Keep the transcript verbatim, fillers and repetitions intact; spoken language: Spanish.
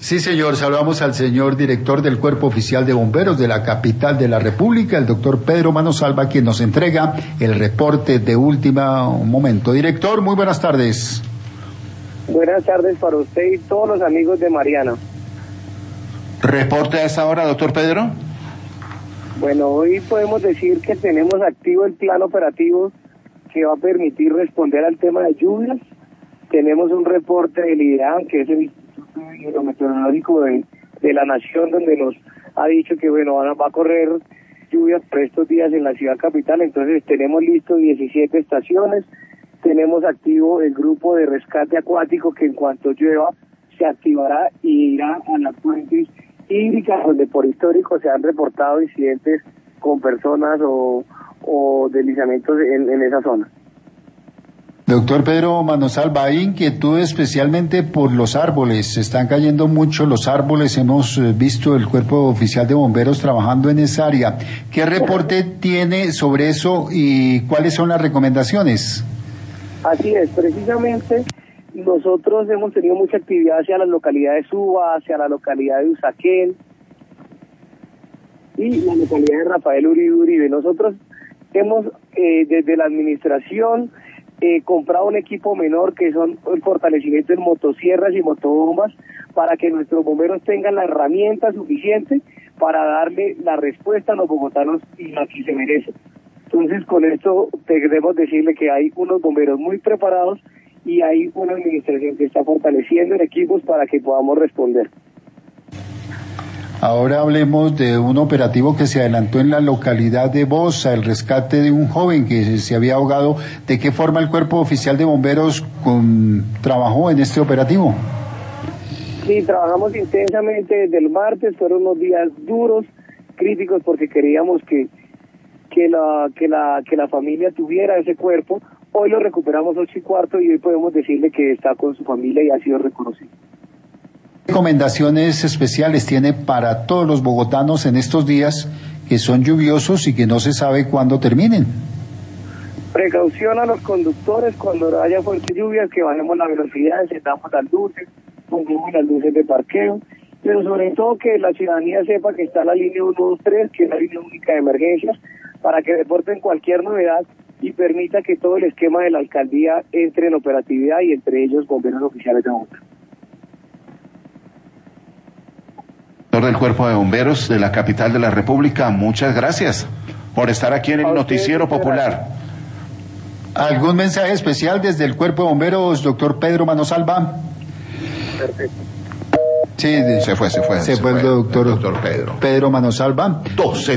Sí, señor, saludamos al señor director del Cuerpo Oficial de Bomberos de la capital de la República, el doctor Pedro Manosalva, quien nos entrega el reporte de último momento. Director, muy buenas tardes. Buenas tardes para usted y todos los amigos de Mariana. ¿Reporte a esta hora, doctor Pedro? Bueno, hoy podemos decir que tenemos activo el plan operativo que va a permitir responder al tema de lluvias. Tenemos un reporte del IDEAM, que es el Instituto Hidrometeorológico de, de la Nación, donde nos ha dicho que bueno van a, va a correr lluvias por estos días en la ciudad capital. Entonces tenemos listo diecisiete estaciones, tenemos activo el grupo de rescate acuático que en cuanto llueva se activará y irá a las fuentes hídricas donde por histórico se han reportado incidentes con personas o, o deslizamientos en, en esa zona. Doctor Pedro Manosalva, hay inquietud especialmente por los árboles, se están cayendo mucho los árboles, hemos visto el Cuerpo Oficial de Bomberos trabajando en esa área. ¿Qué reporte tiene sobre eso y cuáles son las recomendaciones? Así es, precisamente nosotros hemos tenido mucha actividad hacia la localidad de Suba, hacia la localidad de Usaquén y la localidad de Rafael Uribe Uribe. Nosotros hemos eh, desde la administración Eh, comprado un equipo menor que son el fortalecimiento en motosierras y motobombas para que nuestros bomberos tengan la herramienta suficiente para darle la respuesta a los bogotanos y la que se merecen. Entonces con esto debemos decirle que hay unos bomberos muy preparados y hay una administración que está fortaleciendo en equipos para que podamos responder. Ahora hablemos de un operativo que se adelantó en la localidad de Bosa, el rescate de un joven que se había ahogado. ¿De qué forma el Cuerpo Oficial de Bomberos con, trabajó en este operativo? Sí, trabajamos intensamente desde el martes, fueron unos días duros, críticos, porque queríamos que que la que la que la familia tuviera ese cuerpo. Hoy lo recuperamos ocho y cuarto y hoy podemos decirle que está con su familia y ha sido reconocido. ¿Qué recomendaciones especiales tiene para todos los bogotanos en estos días que son lluviosos y que no se sabe cuándo terminen? Precaución a los conductores cuando haya fuertes lluvias, que bajemos la velocidad, encendamos las luces, pongamos las luces de parqueo, pero sobre todo que la ciudadanía sepa que está la línea uno dos tres, que es la línea única de emergencias, para que reporten cualquier novedad y permita que todo el esquema de la alcaldía entre en operatividad y entre ellos bomberos oficiales de Bogotá. Del Cuerpo de Bomberos de la capital de la República, muchas gracias por estar aquí en el Noticiero Popular. ¿Algún mensaje especial desde el Cuerpo de Bomberos, doctor Pedro Manosalva? Perfecto. Sí, de, se fue, se fue. Se, se fue, fue el doctor, el doctor Pedro. Pedro Manosalva. doce